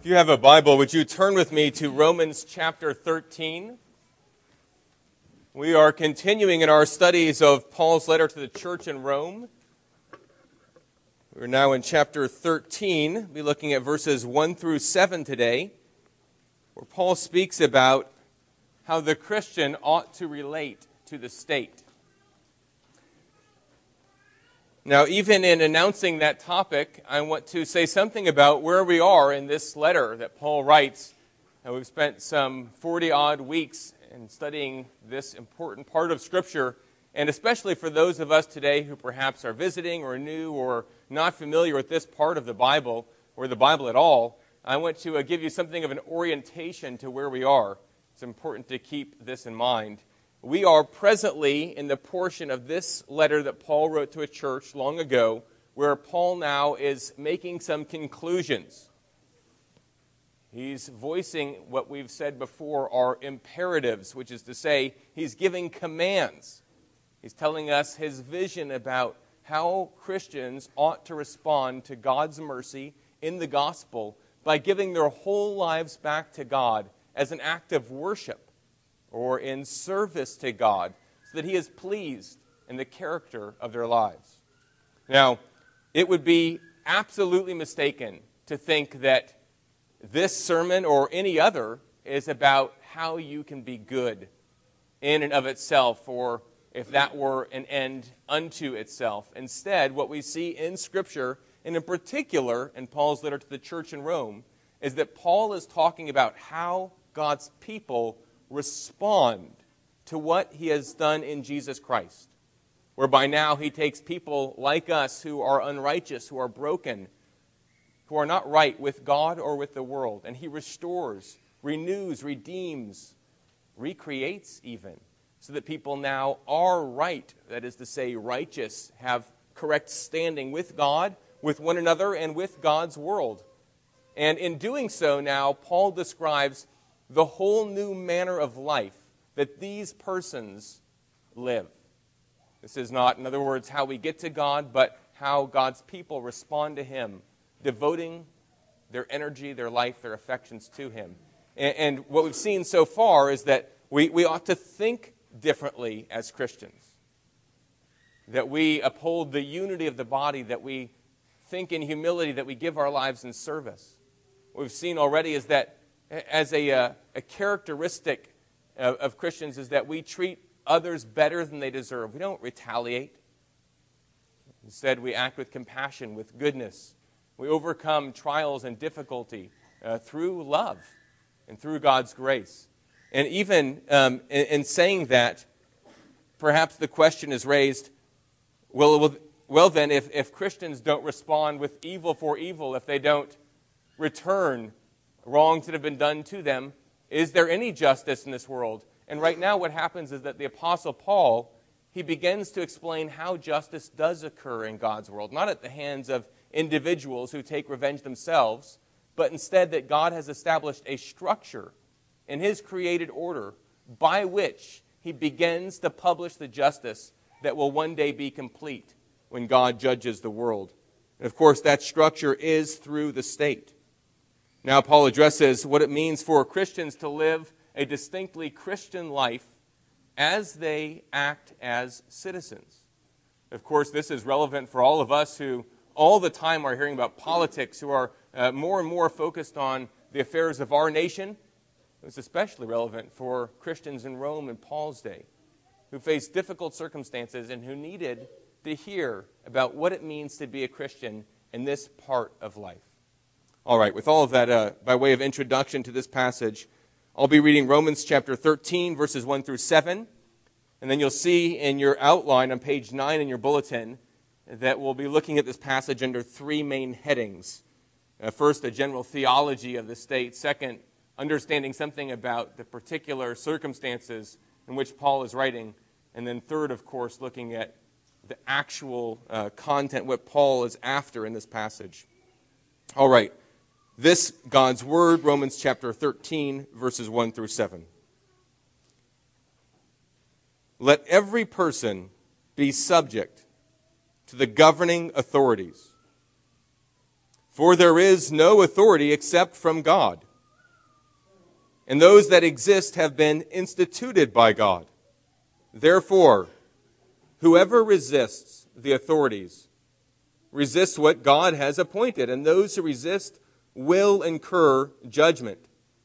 If you have a Bible, would you turn with me to Romans chapter 13? We are continuing in our studies of Paul's letter to the church in Rome. We're now in chapter 13. We'll be looking at verses 1 through 7 today, where Paul speaks about how the Christian ought to relate to the state. Now, even in announcing that topic, I want to say something about where we are in this letter that Paul writes. And we've spent some 40-odd weeks in studying this important part of Scripture, and especially for those of us today who perhaps are visiting or new or not familiar with this part of the Bible or the Bible at all, I want to give you something of an orientation to where we are. It's important to keep this in mind. We are presently in the portion of this letter that Paul wrote to a church long ago, where Paul now is making some conclusions. He's voicing what we've said before are imperatives, which is to say, he's giving commands. He's telling us his vision about how Christians ought to respond to God's mercy in the gospel by giving their whole lives back to God as an act of worship, or in service to God, so that He is pleased in the character of their lives. Now, it would be absolutely mistaken to think that this sermon or any other is about how you can be good in and of itself, or if that were an end unto itself. Instead, what we see in Scripture, and in particular in Paul's letter to the church in Rome, is that Paul is talking about how God's people respond to what he has done in Jesus Christ, whereby now he takes people like us who are unrighteous, who are broken, who are not right with God or with the world, and he restores, renews, redeems, recreates even, so that people now are right, that is to say righteous, have correct standing with God, with one another, and with God's world. And in doing so now, Paul describes the whole new manner of life that these persons live. This is not, in other words, how we get to God, but how God's people respond to Him, devoting their energy, their life, their affections to Him. And what we've seen so far is that we ought to think differently as Christians, that we uphold the unity of the body, that we think in humility, that we give our lives in service. What we've seen already is that as a characteristic of Christians is that we treat others better than they deserve. We don't retaliate. Instead, we act with compassion, with goodness. We overcome trials and difficulty through love and through God's grace. And even in saying that, perhaps the question is raised, well then, if Christians don't respond with evil for evil, if they don't return wrongs that have been done to them, is there any justice in this world? And right now what happens is that the Apostle Paul, he begins to explain how justice does occur in God's world, not at the hands of individuals who take revenge themselves, but instead that God has established a structure in His created order by which He begins to publish the justice that will one day be complete when God judges the world. And of course, that structure is through the state. Now Paul addresses what it means for Christians to live a distinctly Christian life as they act as citizens. Of course, this is relevant for all of us who all the time are hearing about politics, who are more and more focused on the affairs of our nation. It's especially relevant for Christians in Rome in Paul's day, who faced difficult circumstances and who needed to hear about what it means to be a Christian in this part of life. All right, with all of that by way of introduction to this passage, I'll be reading Romans chapter 13, verses 1 through 7. And then you'll see in your outline on page 9 in your bulletin that we'll be looking at this passage under three main headings. First, a general theology of the state. Second, understanding something about the particular circumstances in which Paul is writing. And then third, of course, looking at the actual content, what Paul is after in this passage. All right. This God's Word, Romans chapter 13, verses 1 through 7. Let every person be subject to the governing authorities, For there is no authority except from God, and those that exist have been instituted by God. Therefore, whoever resists the authorities resists what God has appointed, and those who resist will incur judgment.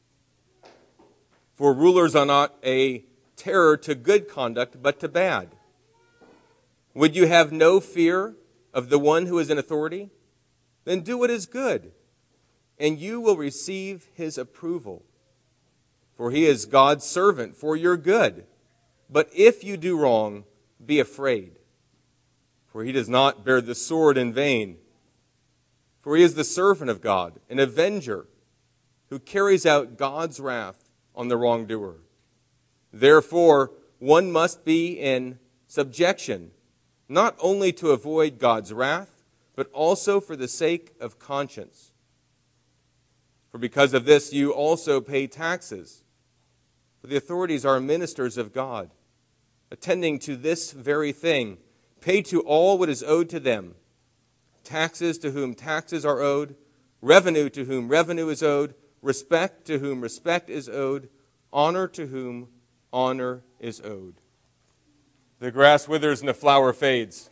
For rulers are not a terror to good conduct, but to bad. Would you have no fear of the one who is in authority? Then do what is good, and you will receive his approval. For he is God's servant for your good. But if you do wrong, be afraid. For he does not bear the sword in vain. For he is the servant of God, an avenger, who carries out God's wrath on the wrongdoer. Therefore, one must be in subjection, not only to avoid God's wrath, but also for the sake of conscience. For because of this you also pay taxes. For the authorities are ministers of God, attending to this very thing. Pay to all what is owed to them. Taxes to whom taxes are owed, revenue to whom revenue is owed, respect to whom respect is owed, honor to whom honor is owed. The grass withers and the flower fades.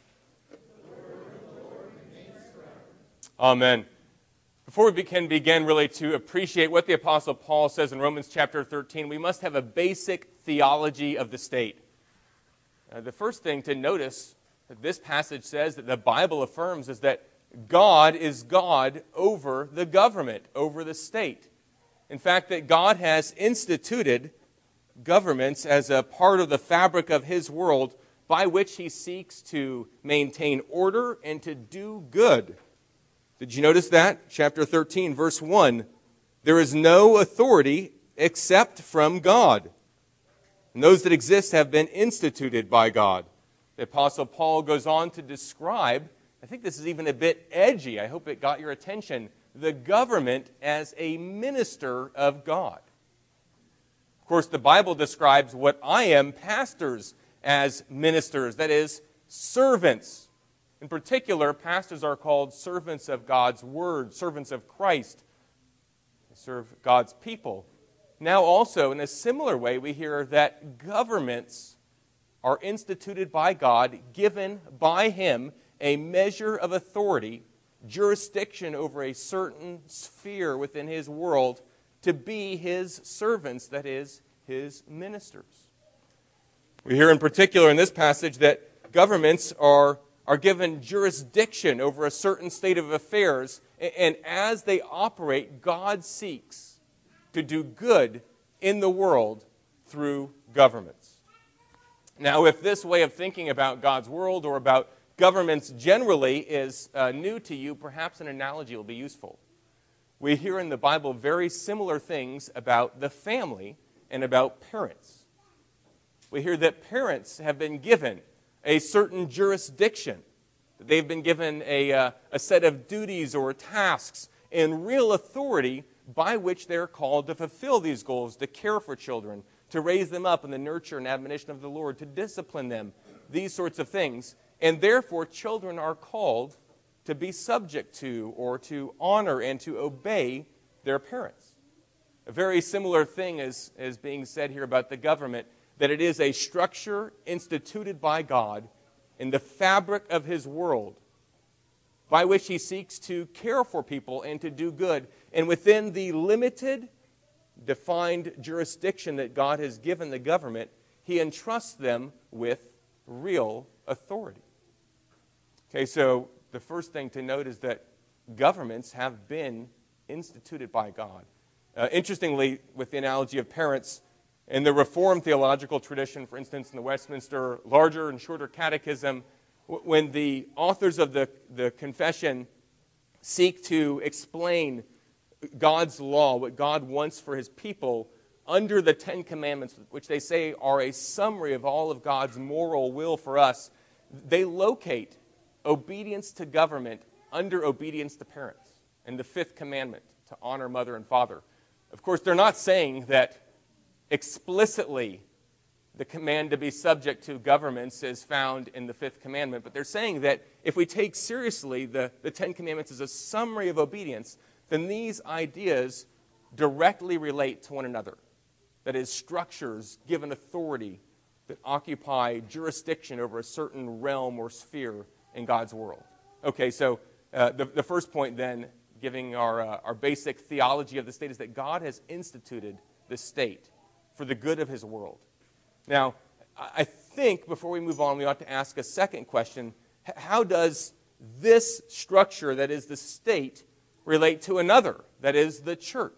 Amen. Before we can begin really to appreciate what the Apostle Paul says in Romans chapter 13, we must have a basic theology of the state. The first thing to notice that this passage says, that the Bible affirms, is that God is God over the government, over the state. In fact, that God has instituted governments as a part of the fabric of his world by which he seeks to maintain order and to do good. Did you notice that? Chapter 13, verse 1. There is no authority except from God, and those that exist have been instituted by God. The Apostle Paul goes on to describe, I think this is even a bit edgy, I hope it got your attention, the government as a minister of God. Of course, the Bible describes what I am, pastors, as ministers, that is, servants. In particular, pastors are called servants of God's word, servants of Christ. They serve God's people. Now also, in a similar way, we hear that governments are instituted by God, given by him a measure of authority, jurisdiction over a certain sphere within his world, to be his servants, that is, his ministers. We hear in particular in this passage that governments are given jurisdiction over a certain state of affairs, and as they operate, God seeks to do good in the world through governments. Now, if this way of thinking about God's world or about governments generally is new to you, perhaps an analogy will be useful. We hear in the Bible very similar things about the family and about parents. We hear that parents have been given a certain jurisdiction. They've been given a set of duties or tasks and real authority by which they're called to fulfill these goals, to care for children, to raise them up in the nurture and admonition of the Lord, to discipline them, these sorts of things. And therefore, children are called to be subject to or to honor and to obey their parents. A very similar thing is being said here about the government, that it is a structure instituted by God in the fabric of his world by which he seeks to care for people and to do good. And within the limited, defined jurisdiction that God has given the government, he entrusts them with real authority. Okay, so the first thing to note is that governments have been instituted by God. Interestingly, with the analogy of parents, in the Reformed theological tradition, for instance, in the Westminster Larger and Shorter Catechism, when the authors of the confession seek to explain God's law, what God wants for his people, under the Ten Commandments, which they say are a summary of all of God's moral will for us, they locate obedience to government under obedience to parents, and the fifth commandment, to honor mother and father. Of course, they're not saying that explicitly the command to be subject to governments is found in the fifth commandment. But they're saying that if we take seriously the Ten Commandments as a summary of obedience, then these ideas directly relate to one another. That is, structures given authority that occupy jurisdiction over a certain realm or sphere in God's world. Okay, so the first point then, giving our basic theology of the state, is that God has instituted the state for the good of his world. Now, I think before we move on, we ought to ask a second question. How does this structure, that is the state, relate to another, that is the church?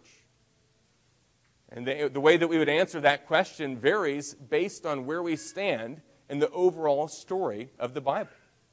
And the way that we would answer that question varies based on where we stand in the overall story of the Bible.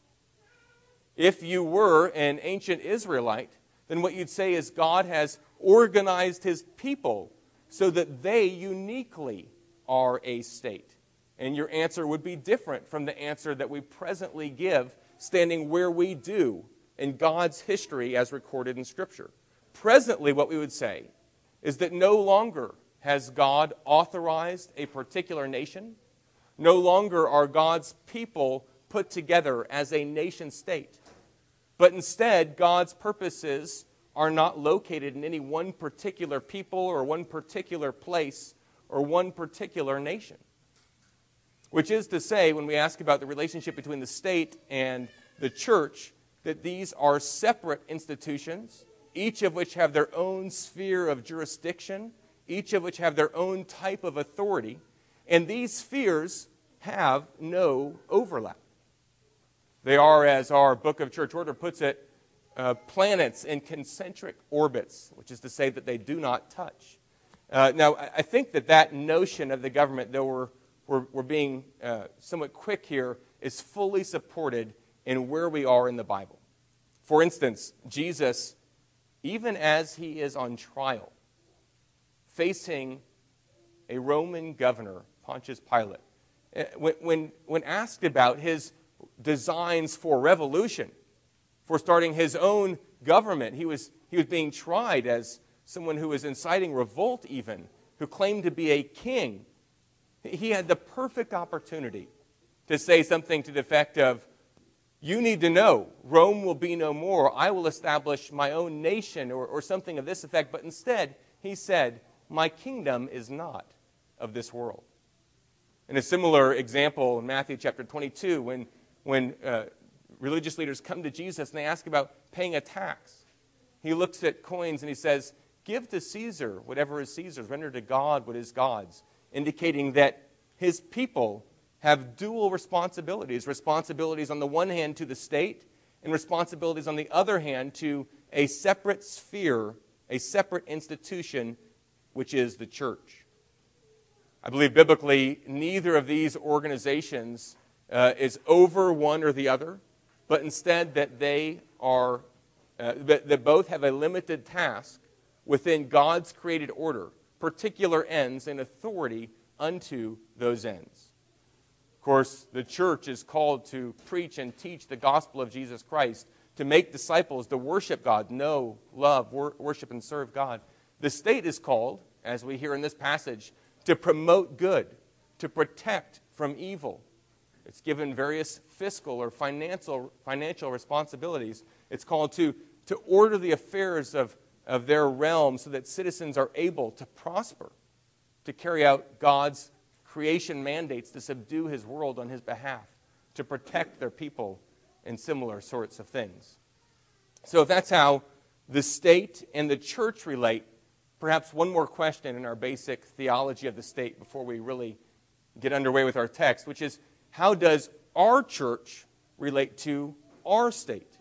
If you were an ancient Israelite, then what you'd say is God has organized his people so that they uniquely are a state. And your answer would be different from the answer that we presently give, standing where we do in God's history as recorded in Scripture. Presently, what we would say is that no longer has God authorized a particular nation. No longer are God's people put together as a nation state. But instead, God's purposes are not located in any one particular people or one particular place or one particular nation. Which is to say, when we ask about the relationship between the state and the church, that these are separate institutions, each of which have their own sphere of jurisdiction, each of which have their own type of authority, and these spheres have no overlap. They are, as our Book of Church Order puts it, planets in concentric orbits, which is to say that they do not touch. Now, I think that notion of the government, though we're being somewhat quick here, is fully supported in where we are in the Bible. For instance, Jesus, even as he is on trial, facing a Roman governor, Pontius Pilate, when asked about his designs for revolution, for starting his own government, he was being tried as someone who was inciting revolt even, who claimed to be a king. He had the perfect opportunity to say something to the effect of, you need to know, Rome will be no more. I will establish my own nation, or something of this effect. But instead, he said, my kingdom is not of this world. In a similar example in Matthew chapter 22, when religious leaders come to Jesus and they ask about paying a tax, he looks at coins and he says, give to Caesar whatever is Caesar's, render to God what is God's, indicating that his people have dual responsibilities. Responsibilities on the one hand to the state, and responsibilities on the other hand to a separate sphere, a separate institution, which is the church. I believe biblically neither of these organizations is over one or the other, but instead that they are that both have a limited task within God's created order, particular ends and authority unto those ends. Of course, the church is called to preach and teach the gospel of Jesus Christ, to make disciples, to worship God, know, love, worship, and serve God. The state is called, as we hear in this passage, to promote good, to protect from evil. It's given various fiscal or financial responsibilities. It's called to order the affairs of their realm so that citizens are able to prosper, to carry out God's creation mandates, to subdue his world on his behalf, to protect their people, and similar sorts of things. So if that's how the state and the church relate, perhaps one more question in our basic theology of the state before we really get underway with our text, which is, how does our church relate to our state?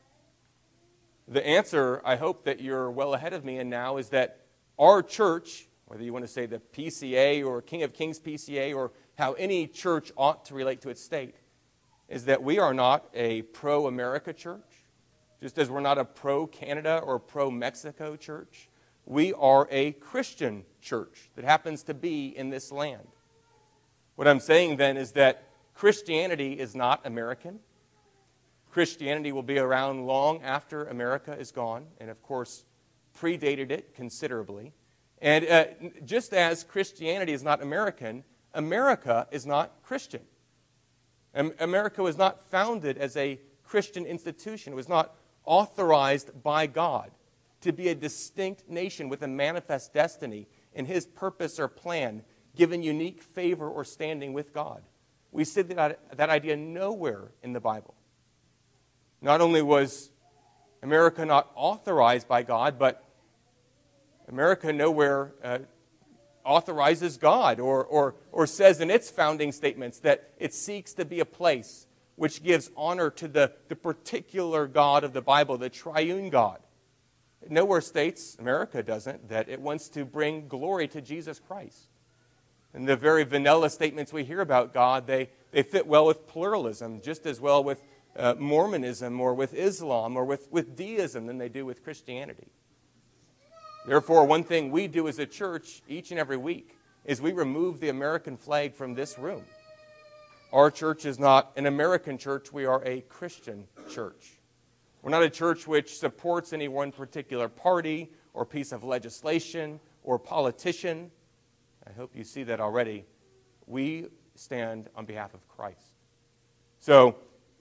The answer, I hope that you're well ahead of me in now, is that our church, whether you want to say the PCA or King of Kings PCA or how any church ought to relate to its state, is that we are not a pro-America church, just as we're not a pro-Canada or pro-Mexico church. We are a Christian church that happens to be in this land. What I'm saying then is that Christianity is not American. Christianity will be around long after America is gone, and of course predated it considerably. And just as Christianity is not American, America is not Christian. America was not founded as a Christian institution. It was not authorized by God to be a distinct nation with a manifest destiny in his purpose or plan, given unique favor or standing with God. We see that idea nowhere in the Bible. Not only was America not authorized by God, but America nowhere authorizes God or says in its founding statements that it seeks to be a place which gives honor to the particular God of the Bible, the triune God. Nowhere states, America doesn't, that it wants to bring glory to Jesus Christ. And the very vanilla statements we hear about God, they fit well with pluralism, just as well with Mormonism or with Islam or with deism than they do with Christianity. Therefore, one thing we do as a church each and every week is we remove the American flag from this room. Our church is not an American church. We are a Christian church. We're not a church which supports any one particular party or piece of legislation or politician. I hope you see that already. We stand on behalf of Christ. So,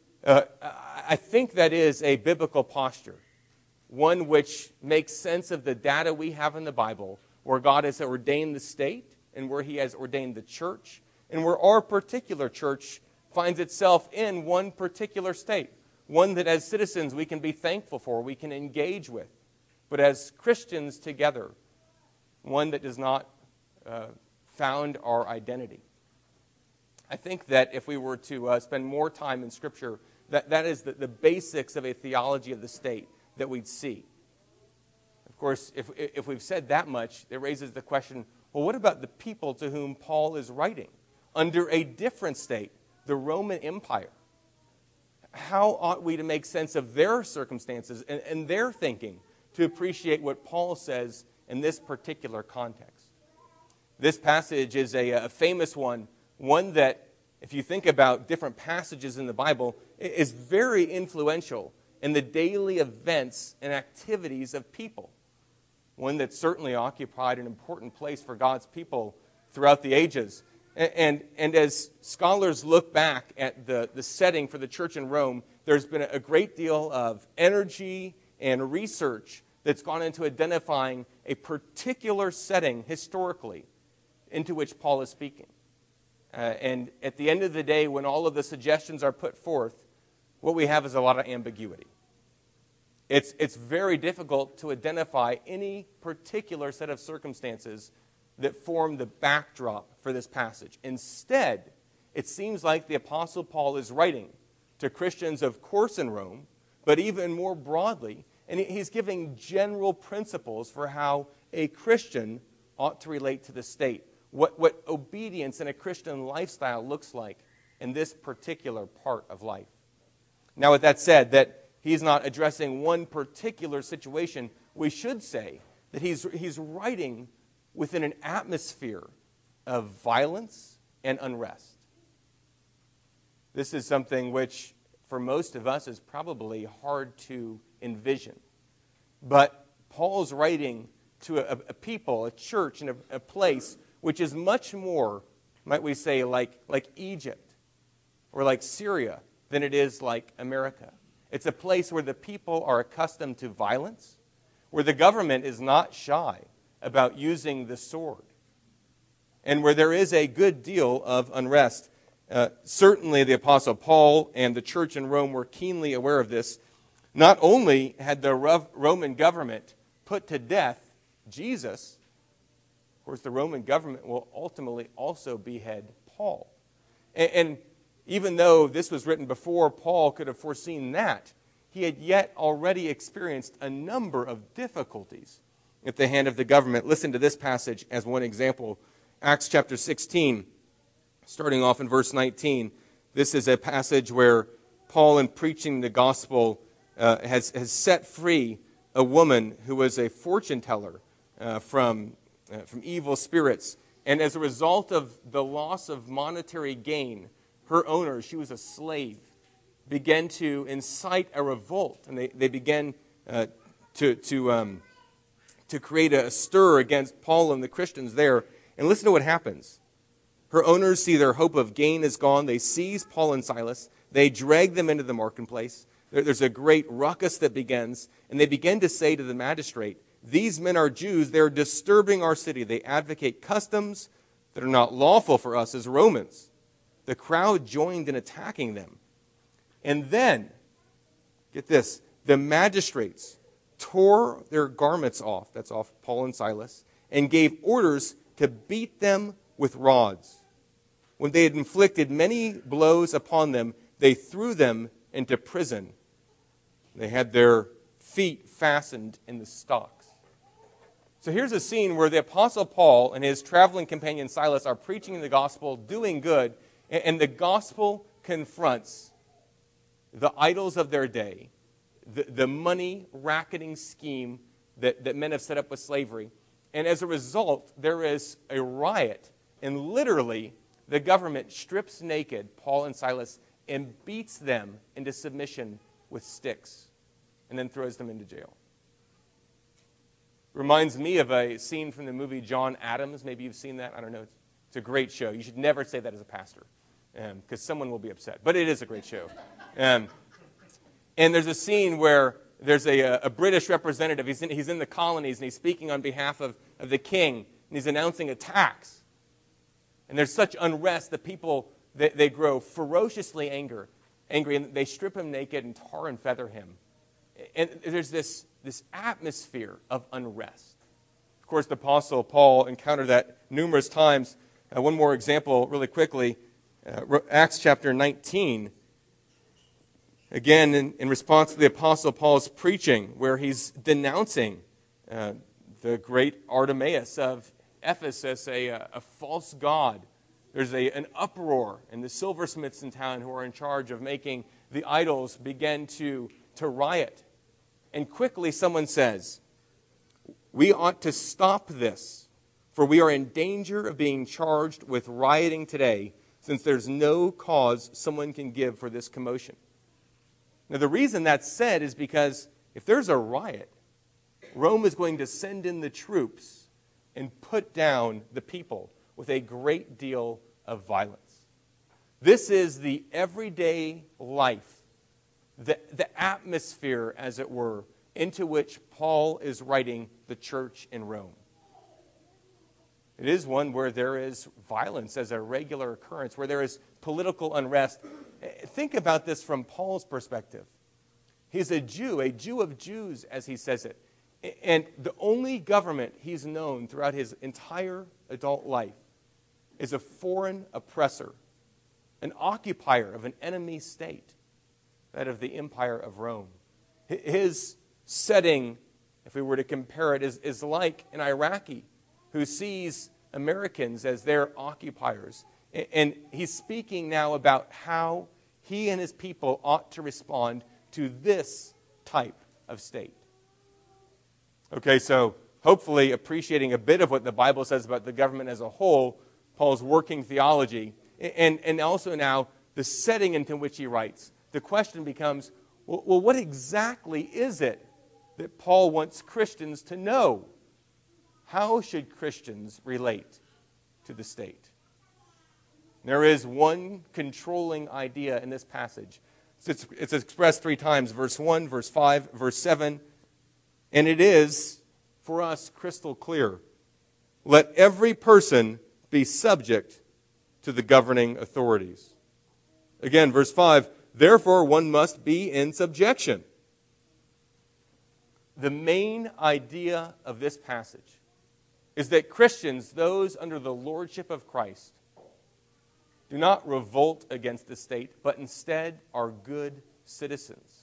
I think that is a biblical posture, one which makes sense of the data we have in the Bible, where God has ordained the state and where he has ordained the church, and where our particular church finds itself in one particular state, one that as citizens we can be thankful for, we can engage with, but as Christians together, one that does not found our identity. I think that if we were to spend more time in Scripture, that is the basics of a theology of the state that we'd see. Of course, if we've said that much, it raises the question, well, what about the people to whom Paul is writing under a different state, the Roman Empire? How ought we to make sense of their circumstances and their thinking to appreciate what Paul says in this particular context? This passage is a famous one that, if you think about different passages in the Bible, is very influential in the daily events and activities of people. One that certainly occupied an important place for God's people throughout the ages. And as scholars look back at the setting for the church in Rome, there's been a great deal of energy and research that's gone into identifying a particular setting historically into which Paul is speaking. And at the end of the day, when all of the suggestions are put forth, what we have is a lot of ambiguity. It's very difficult to identify any particular set of circumstances that form the backdrop for this passage. Instead, it seems like the Apostle Paul is writing to Christians, of course, in Rome, but even more broadly, and he's giving general principles for how a Christian ought to relate to the state, what obedience in a Christian lifestyle looks like in this particular part of life. Now, with that said, that he's not addressing one particular situation, we should say that he's writing within an atmosphere of violence and unrest. This is something which, for most of us, is probably hard to envision. But Paul's writing to a people, a church, and a place which is much more, might we say, like Egypt or like Syria than it is like America. It's a place where the people are accustomed to violence, where the government is not shy about using the sword, and where there is a good deal of unrest. Certainly the Apostle Paul and the church in Rome were keenly aware of this. Not only had the Roman government put to death Jesus, of course the Roman government will ultimately also behead Paul. And even though this was written before Paul could have foreseen that, he had yet already experienced a number of difficulties at the hand of the government. Listen to this passage as one example. Acts chapter 16, starting off in verse 19. This is a passage where Paul, in preaching the gospel, has set free a woman who was a fortune teller from evil spirits. And as a result of the loss of monetary gain, her owner, she was a slave, began to incite a revolt. And they began to create a stir against Paul and the Christians there. And listen to what happens. Her owners see their hope of gain is gone. They seize Paul and Silas. They drag them into the marketplace. There's a great ruckus that begins, and they begin to say to the magistrate, these men are Jews. They're disturbing our city. They advocate customs that are not lawful for us as Romans. The crowd joined in attacking them. And then, get this, the magistrates tore their garments off, that's off Paul and Silas, and gave orders to beat them with rods. When they had inflicted many blows upon them, they threw them into prison. They had their feet fastened in the stocks. So here's a scene where the Apostle Paul and his traveling companion Silas are preaching the gospel, doing good, and the gospel confronts the idols of their day, the money racketing scheme that men have set up with slavery. And as a result, there is a riot, and literally the government strips naked Paul and Silas and beats them into submission with sticks and then throws them into jail. Reminds me of a scene from the movie John Adams. Maybe you've seen that. I don't know. It's a great show. You should never say that as a pastor because someone will be upset. But it is a great show. And there's a scene where there's a British representative. He's in the colonies, and he's speaking on behalf of the king, and he's announcing a tax. And there's such unrest that people, they grow ferociously angry, and they strip him naked and tar and feather him. And there's this atmosphere of unrest. Of course, the Apostle Paul encountered that numerous times. One more example really quickly, Acts chapter 19. Again, in response to the Apostle Paul's preaching, where he's denouncing the great Artemis of Ephesus, a false god. There's an uproar, and the silversmiths in town who are in charge of making the idols begin to riot. And quickly someone says, we ought to stop this, for we are in danger of being charged with rioting today, since there's no cause someone can give for this commotion. Now, the reason that's said is because if there's a riot, Rome is going to send in the troops and put down the people with a great deal of violence. This is the everyday life, the atmosphere, as it were, into which Paul is writing the church in Rome. It is one where there is violence as a regular occurrence, where there is political unrest. Think about this from Paul's perspective. He's a Jew of Jews, as he says it. And the only government he's known throughout his entire adult life is a foreign oppressor, an occupier of an enemy state, that of the Empire of Rome. His setting, if we were to compare it, is like an Iraqi who sees Americans as their occupiers. And he's speaking now about how he and his people ought to respond to this type of state. Okay, so hopefully appreciating a bit of what the Bible says about the government as a whole, Paul's working theology, and also now the setting into which he writes. The question becomes, well, what exactly is it that Paul wants Christians to know? How should Christians relate to the state? There is one controlling idea in this passage. It's expressed 3 times, verse 1, verse 5, verse 7, and it is, for us, crystal clear. Let every person be subject to the governing authorities. Again, verse 5, therefore one must be in subjection. The main idea of this passage is that Christians, those under the lordship of Christ, do not revolt against the state, but instead are good citizens.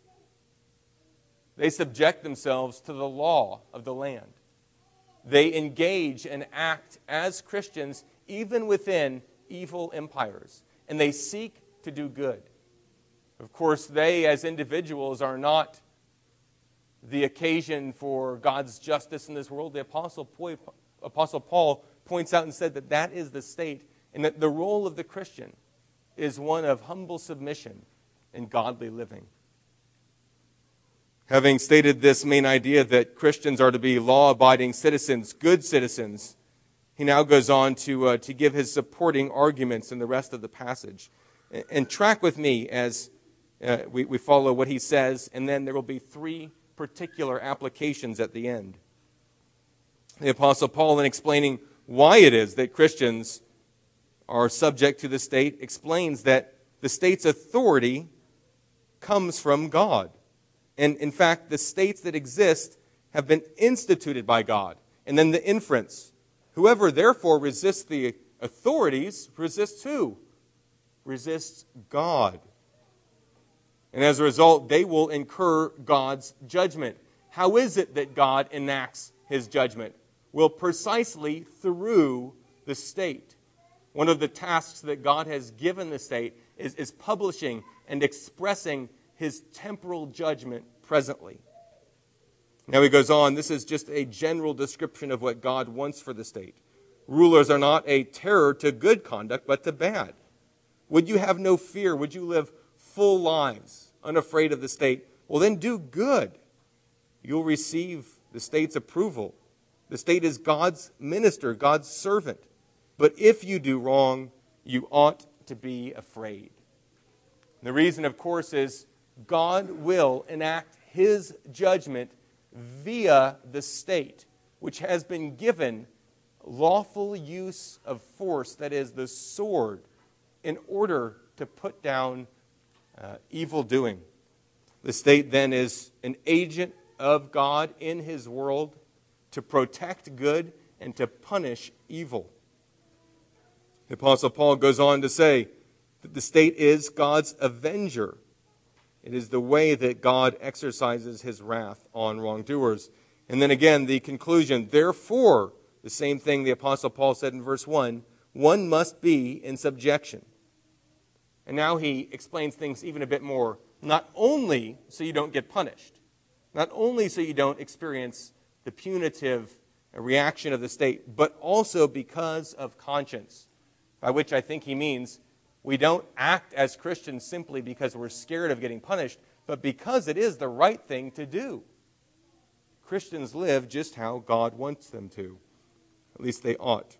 They subject themselves to the law of the land. They engage and act as Christians even within evil empires, and they seek to do good. Of course, they as individuals are not the occasion for God's justice in this world. The Apostle Paul points out and said that is the state, and that the role of the Christian is one of humble submission and godly living. Having stated this main idea that Christians are to be law-abiding citizens, good citizens, he now goes on to give his supporting arguments in the rest of the passage. And track with me as we follow what he says, and then there will be three particular applications at the end. The Apostle Paul, in explaining why it is that Christians are subject to the state, explains that the state's authority comes from God. And in fact, the states that exist have been instituted by God. And then the inference, whoever therefore resists the authorities resists who? Resists God. And as a result, they will incur God's judgment. How is it that God enacts his judgment? Well, precisely through the state. One of the tasks that God has given the state is publishing and expressing his temporal judgment presently. Now he goes on, this is just a general description of what God wants for the state. Rulers are not a terror to good conduct, but to bad. Would you have no fear? Would you live full lives, unafraid of the state? Well, then do good. You'll receive the state's approval. The state is God's minister, God's servant. But if you do wrong, you ought to be afraid. The reason, of course, is God will enact his judgment via the state, which has been given lawful use of force, that is, the sword, in order to put down evil doing. The state then is an agent of God in his world to protect good and to punish evil. The Apostle Paul goes on to say that the state is God's avenger. It is the way that God exercises his wrath on wrongdoers. And then again, the conclusion, therefore, the same thing the Apostle Paul said in verse 1, one must be in subjection. And now he explains things even a bit more, not only so you don't get punished, not only so you don't experience the punitive reaction of the state, but also because of conscience, by which I think he means we don't act as Christians simply because we're scared of getting punished, but because it is the right thing to do. Christians live just how God wants them to. At least they ought.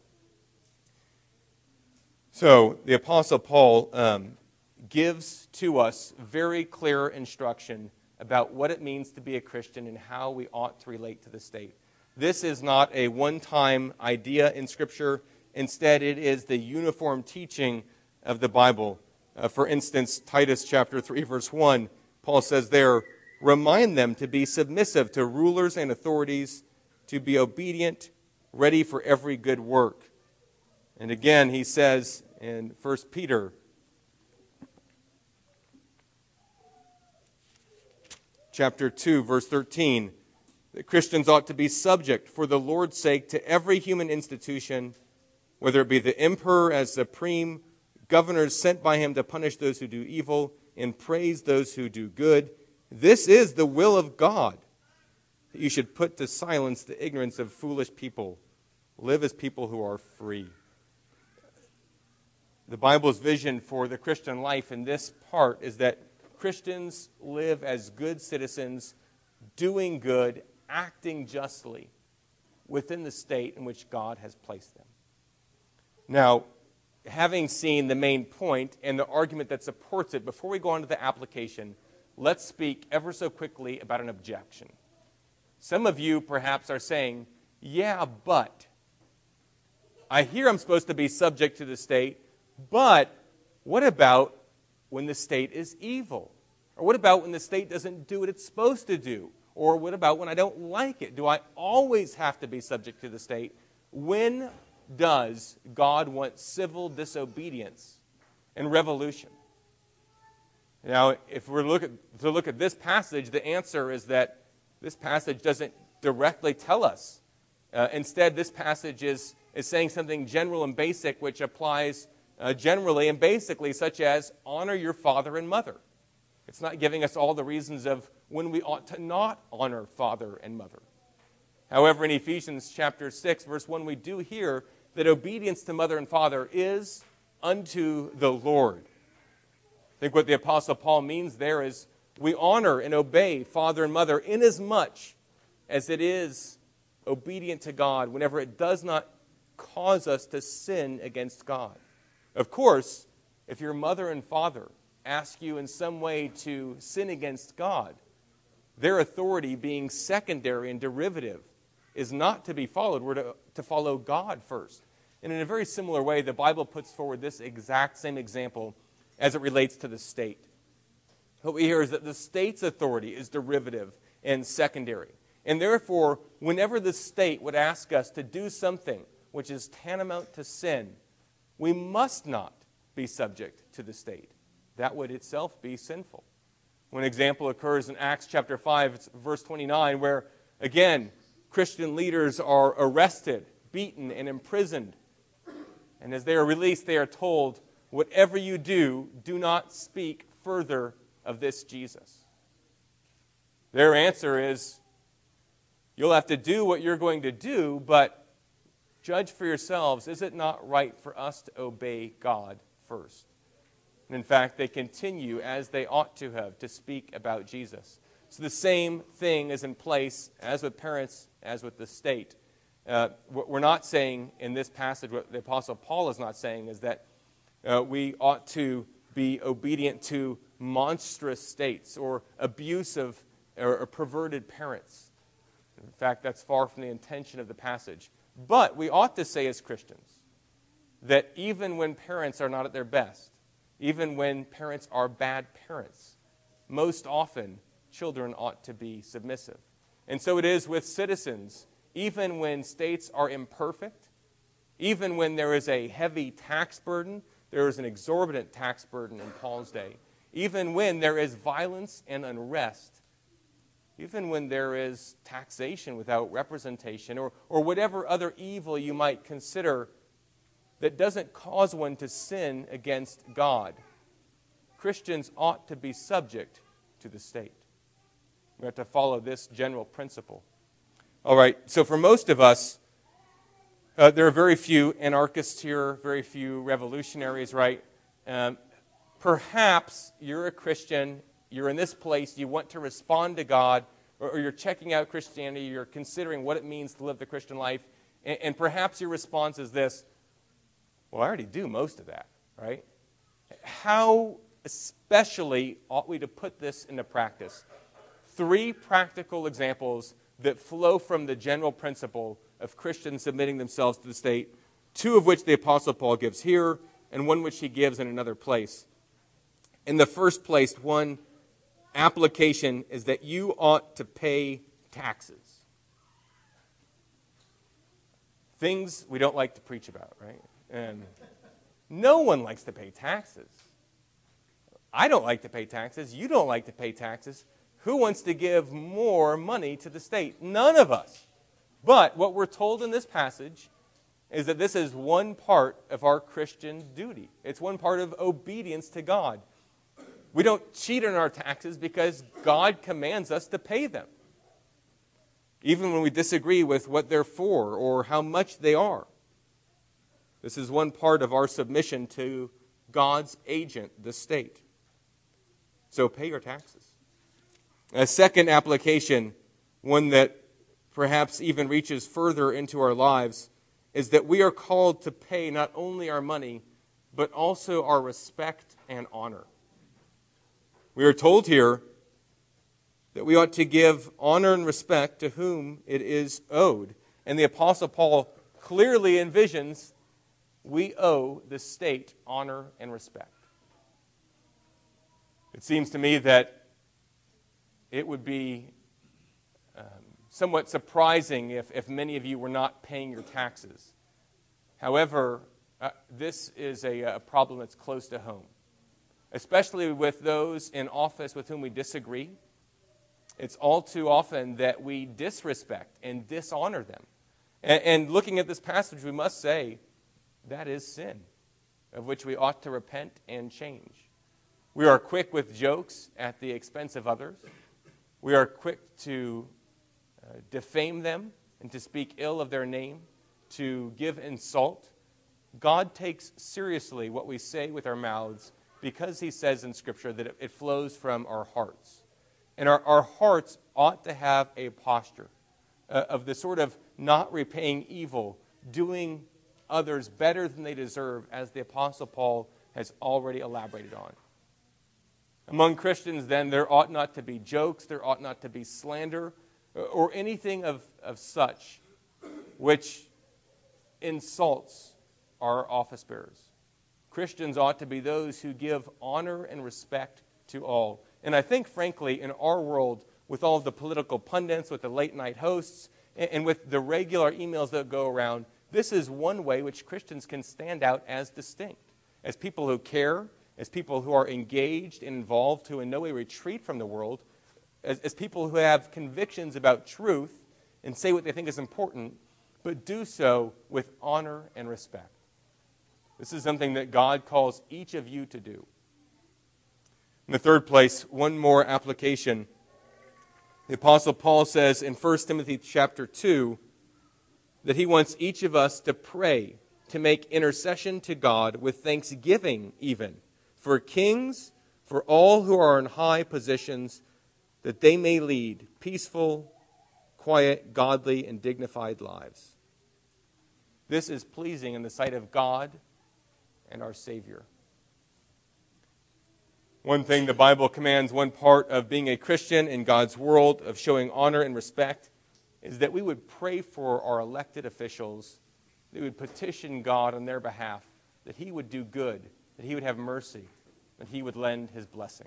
So the Apostle Paul gives to us very clear instruction about what it means to be a Christian and how we ought to relate to the state. This is not a one-time idea in Scripture. Instead, it is the uniform teaching of the Bible. For instance, Titus chapter 3, verse 1, Paul says there, remind them to be submissive to rulers and authorities, to be obedient, ready for every good work. And again, he says in 1 Peter chapter 2, verse 13, that Christians ought to be subject for the Lord's sake to every human institution, whether it be the emperor as supreme, governors sent by him to punish those who do evil and praise those who do good. This is the will of God, that you should put to silence the ignorance of foolish people. Live as people who are free. The Bible's vision for the Christian life in this part is that Christians live as good citizens, doing good, acting justly within the state in which God has placed them. Now, having seen the main point and the argument that supports it, before we go on to the application, let's speak ever so quickly about an objection. Some of you perhaps are saying, yeah, but I hear I'm supposed to be subject to the state, but what about when the state is evil? Or what about when the state doesn't do what it's supposed to do? Or what about when I don't like it? Do I always have to be subject to the state? When does God want civil disobedience and revolution? Now, if we're to look at this passage, the answer is that this passage doesn't directly tell us. Instead, this passage is saying something general and basic, which applies generally and basically, such as honor your father and mother. It's not giving us all the reasons of when we ought to not honor father and mother. However, in Ephesians chapter 6, verse 1, we do hear that obedience to mother and father is unto the Lord. I think what the Apostle Paul means there is we honor and obey father and mother inasmuch as it is obedient to God whenever it does not cause us to sin against God. Of course, if your mother and father ask you in some way to sin against God, their authority being secondary and derivative is not to be followed. We're to follow God first. And in a very similar way, the Bible puts forward this exact same example as it relates to the state. What we hear is that the state's authority is derivative and secondary. And therefore, whenever the state would ask us to do something which is tantamount to sin, we must not be subject to the state. That would itself be sinful. One example occurs in Acts chapter 5, verse 29, where, again, Christian leaders are arrested, beaten, and imprisoned. And as they are released, they are told, whatever you do, do not speak further of this Jesus. Their answer is, you'll have to do what you're going to do, but judge for yourselves, is it not right for us to obey God first? And in fact, they continue, as they ought to have, to speak about Jesus. So the same thing is in place as with parents, as with the state. What we're not saying in this passage, what the Apostle Paul is not saying, is that we ought to be obedient to monstrous states or abusive or perverted parents. In fact, that's far from the intention of the passage. But we ought to say as Christians that even when parents are not at their best, even when parents are bad parents, most often children ought to be submissive. And so it is with citizens. Even when states are imperfect, even when there is a heavy tax burden, there is an exorbitant tax burden in Paul's day, even when there is violence and unrest, even when there is taxation without representation, or whatever other evil you might consider that doesn't cause one to sin against God, Christians ought to be subject to the state. We have to follow this general principle. All right, so for most of us, there are very few anarchists here, very few revolutionaries, right? Perhaps you're a Christian, you're in this place, you want to respond to God, or you're checking out Christianity, you're considering what it means to live the Christian life, and perhaps your response is this, well, I already do most of that, right? How especially ought we to put this into practice? 3 practical examples that flow from the general principle of Christians submitting themselves to the state, 2 of which the Apostle Paul gives here, and 1 which he gives in another place. In the first place, one application is that you ought to pay taxes. Things we don't like to preach about, right? And no one likes to pay taxes. I don't like to pay taxes. You don't like to pay taxes. Who wants to give more money to the state? None of us. But what we're told in this passage is that this is one part of our Christian duty. It's one part of obedience to God. We don't cheat on our taxes because God commands us to pay them, even when we disagree with what they're for or how much they are. This is one part of our submission to God's agent, the state. So pay your taxes. A second application, one that perhaps even reaches further into our lives, is that we are called to pay not only our money, but also our respect and honor. We are told here that we ought to give honor and respect to whom it is owed. And the Apostle Paul clearly envisions we owe the state honor and respect. It seems to me that it would be somewhat surprising if many of you were not paying your taxes. However, this is a problem that's close to home, especially with those in office with whom we disagree. It's all too often that we disrespect and dishonor them. And looking at this passage, we must say that is sin, of which we ought to repent and change. We are quick with jokes at the expense of others. We are quick to defame them and to speak ill of their name, to give insult. God takes seriously what we say with our mouths because he says in Scripture that it flows from our hearts. And our hearts ought to have a posture of the sort of not repaying evil, doing others better than they deserve, as the Apostle Paul has already elaborated on. Among Christians, then, there ought not to be jokes, there ought not to be slander, or anything of such which insults our office bearers. Christians ought to be those who give honor and respect to all. And I think, frankly, in our world, with all of the political pundits, with the late-night hosts, and with the regular emails that go around, this is one way which Christians can stand out as distinct, as people who care, as people who are engaged and involved, who in no way retreat from the world, as people who have convictions about truth and say what they think is important, but do so with honor and respect. This is something that God calls each of you to do. In the third place, one more application. The Apostle Paul says in 1 Timothy chapter 2 that he wants each of us to pray, to make intercession to God with thanksgiving even, for kings, for all who are in high positions, that they may lead peaceful, quiet, godly, and dignified lives. This is pleasing in the sight of God and our Savior. One thing the Bible commands, one part of being a Christian in God's world, of showing honor and respect, is that we would pray for our elected officials, that we would petition God on their behalf, that He would do good, that He would have mercy, that He would lend His blessing.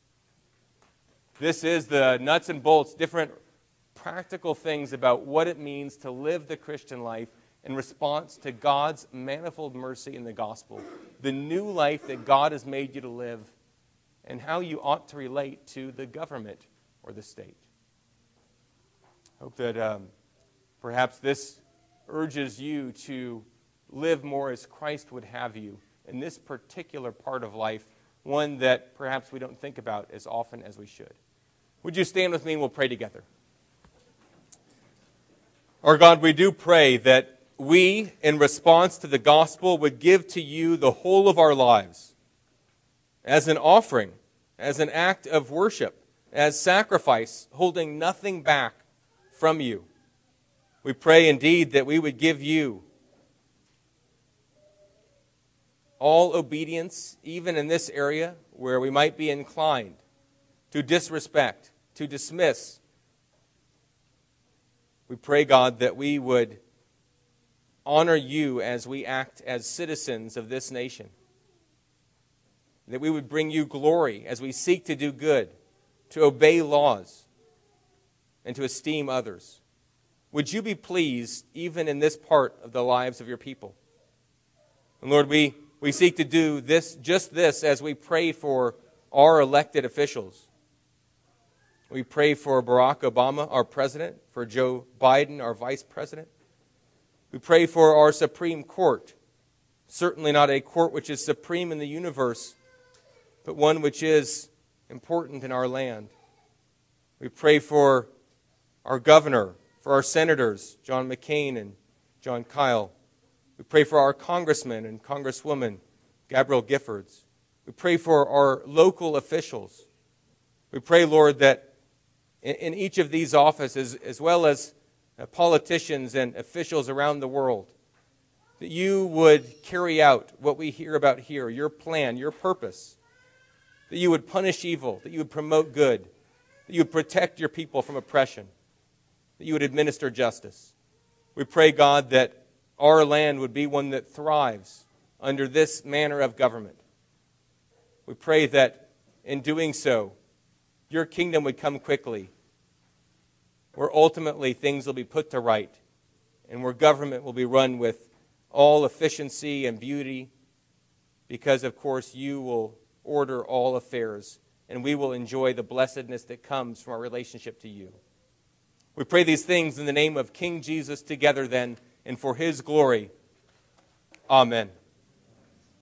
This is the nuts and bolts, different practical things about what it means to live the Christian life in response to God's manifold mercy in the gospel, the new life that God has made you to live, and how you ought to relate to the government or the state. I hope that perhaps this urges you to live more as Christ would have you in this particular part of life, one that perhaps we don't think about as often as we should. Would you stand with me and we'll pray together? Our God, we do pray that we, in response to the gospel, would give to you the whole of our lives as an offering, as an act of worship, as sacrifice, holding nothing back from you. We pray indeed that we would give you all obedience, even in this area where we might be inclined to disrespect, to dismiss. We pray, God, that we would honor you as we act as citizens of this nation. That we would bring you glory as we seek to do good, to obey laws, and to esteem others. Would you be pleased even in this part of the lives of your people? And Lord, we seek to do just this as we pray for our elected officials. We pray for Barack Obama, our president, for Joe Biden, our vice president. We pray for our Supreme Court, certainly not a court which is supreme in the universe, but one which is important in our land. We pray for our governor, for our senators, John McCain and John Kyle. We pray for our congressman and congresswoman, Gabrielle Giffords. We pray for our local officials. We pray, Lord, that in each of these offices, as well as politicians and officials around the world, that you would carry out what we hear about here, your plan, your purpose, that you would punish evil, that you would promote good, that you would protect your people from oppression, that you would administer justice. We pray, God, that our land would be one that thrives under this manner of government. We pray that in doing so, your kingdom would come quickly, where ultimately things will be put to right, and where government will be run with all efficiency and beauty, because, of course, you will order all affairs, and we will enjoy the blessedness that comes from our relationship to you. We pray these things in the name of King Jesus together then, and for his glory. Amen.